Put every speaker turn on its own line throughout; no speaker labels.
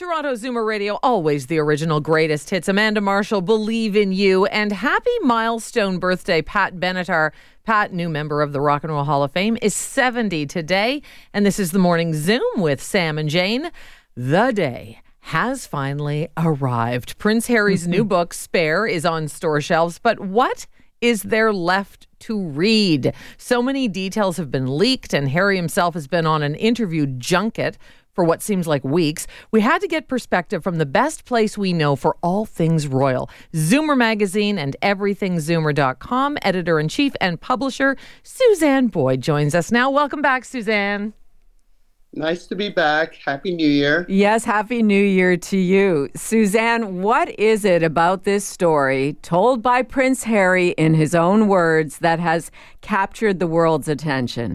Toronto Zoomer Radio, always the original greatest hits. Amanda Marshall, Believe in You. And happy milestone birthday, Pat Benatar. Pat, new member of the Rock and Roll Hall of Fame, is 70 today. And this is the Morning Zoom with Sam and Jane. The day has finally arrived. Prince Harry's new book, Spare, is on store shelves. But what is there left to read? So many details have been leaked, and Harry himself has been on an interview junket for what seems like weeks. We had to get perspective from the best place we know for all things royal. Zoomer Magazine and everythingzoomer.com editor-in-chief and publisher Suzanne Boyd joins us now. Welcome back, Suzanne.
Nice to be back. Happy New Year.
Yes, Happy New Year to you. Suzanne, what is it about this story, told by Prince Harry in his own words, that has captured the world's attention?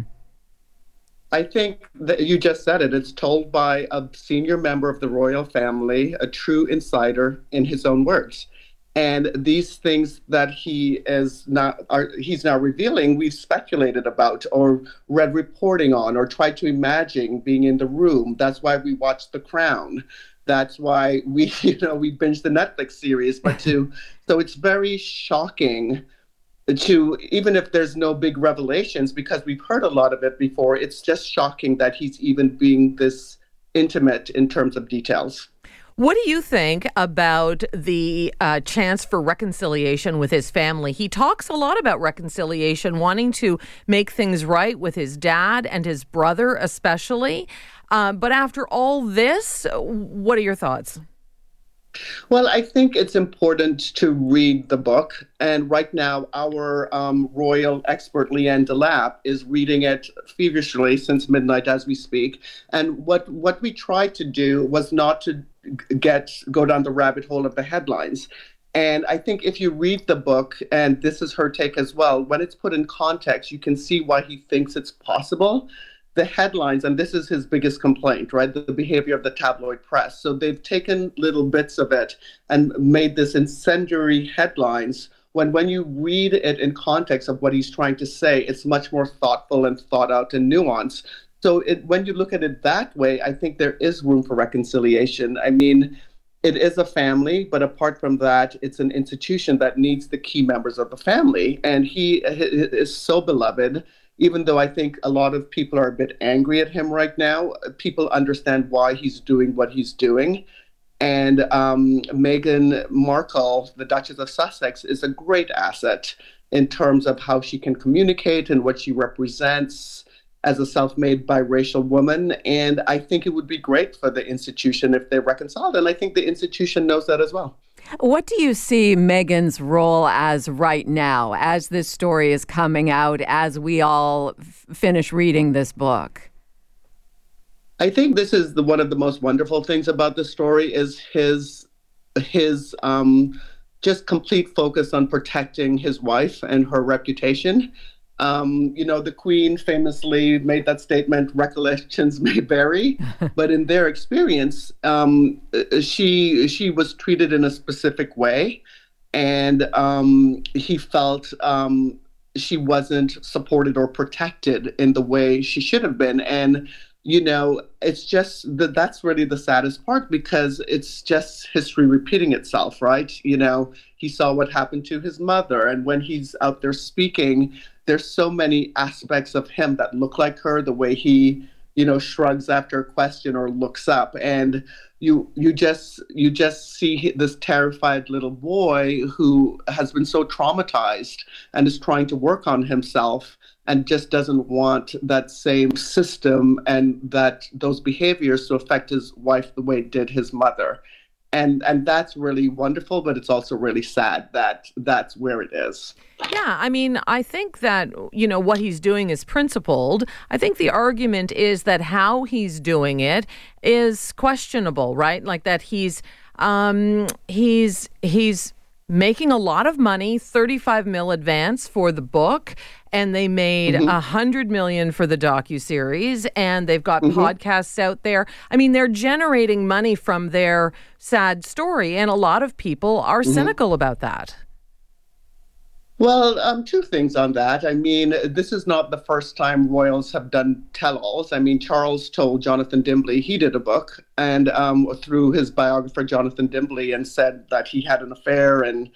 I think that you just said it. It's told by a senior member of the royal family, a true insider, in his own words. And these things that he's now revealing, we've speculated about or read reporting on or tried to imagine being in the room. That's why we watched The Crown. That's why we binged the Netflix series. So it's very shocking to, even if there's no big revelations, because we've heard a lot of it before, it's just shocking that he's even being this intimate in terms of details.
What do you think about the chance for reconciliation with his family? He talks a lot about reconciliation, wanting to make things right with his dad and his brother especially. But after all this, what are your thoughts?
Well, I think it's important to read the book. And right now, our royal expert, Leanne DeLapp, is reading it feverishly since midnight as we speak. And what we tried to do was not to go down the rabbit hole of the headlines. And I think if you read the book, and this is her take as well, when it's put in context, you can see why he thinks it's possible. The headlines, and this is his biggest complaint, right? The behavior of the tabloid press. So they've taken little bits of it and made this incendiary headlines when you read it in context of what he's trying to say, it's much more thoughtful and thought out and nuanced. So when you look at it that way, I think there is room for reconciliation. I mean, it is a family, but apart from that, it's an institution that needs the key members of the family. And he is so beloved. Even though I think a lot of people are a bit angry at him right now, people understand why he's doing what he's doing. And Meghan Markle, the Duchess of Sussex, is a great asset in terms of how she can communicate and what she represents as a self-made biracial woman. And I think it would be great for the institution if they reconciled. And I think the institution knows that as well.
What do you see Meghan's role as right now, as this story is coming out, as we all finish reading this book?
I think this is one of the most wonderful things about the story is his just complete focus on protecting his wife and her reputation. The Queen famously made that statement, recollections may vary, but in their experience, she was treated in a specific way, and he felt she wasn't supported or protected in the way she should have been. And, it's just that's really the saddest part, because it's just history repeating itself, right? He saw what happened to his mother, and when he's out there speaking, there's so many aspects of him that look like her, the way he, shrugs after a question or looks up. And you just see this terrified little boy who has been so traumatized and is trying to work on himself and just doesn't want that same system and those behaviors to affect his wife the way it did his mother. And that's really wonderful, but it's also really sad that that's where it is.
Yeah, I mean, I think that, what he's doing is principled. I think the argument is that how he's doing it is questionable, right? Like that he's making a lot of money, $35 million advance for the book, and they made $100 million for the docuseries, and they've got podcasts out there. I mean, they're generating money from their sad story, and a lot of people are cynical about that.
Well, two things on that. I mean, this is not the first time royals have done tell-alls. I mean, Charles told Jonathan Dimbley he did a book, and through his biographer Jonathan Dimbley, and said that he had an affair and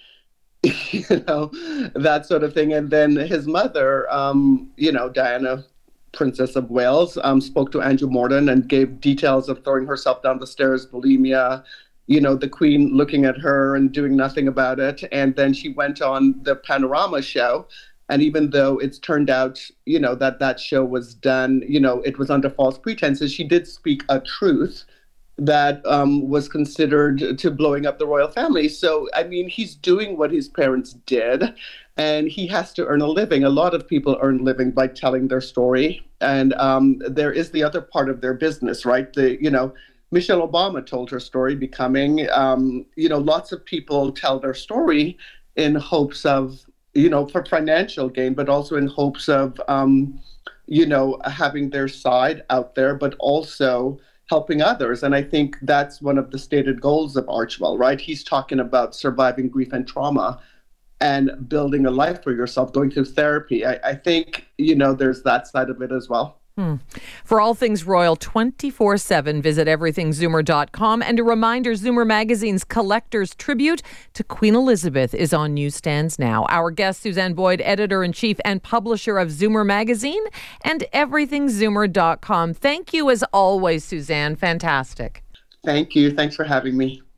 that sort of thing. And then his mother, Diana, Princess of Wales, spoke to Andrew Morton and gave details of throwing herself down the stairs, bulimia, the Queen looking at her and doing nothing about it. And then she went on the Panorama show. And even though it's turned out, that show was done, it was under false pretenses, she did speak a truth that was considered to blowing up the royal family. So, I mean, he's doing what his parents did, and he has to earn a living. A lot of people earn a living by telling their story. And there is the other part of their business, right? Michelle Obama told her story becoming, lots of people tell their story in hopes of, for financial gain, but also in hopes of, having their side out there, but also helping others. And I think that's one of the stated goals of Archewell, right? He's talking about surviving grief and trauma and building a life for yourself, going through therapy. I think, there's that side of it as well.
For all things royal 24/7, visit everythingzoomer.com. And a reminder, Zoomer Magazine's Collector's Tribute to Queen Elizabeth is on newsstands now. Our guest, Suzanne Boyd, editor-in-chief and publisher of Zoomer Magazine and everythingzoomer.com. Thank you as always, Suzanne. Fantastic.
Thank you. Thanks for having me.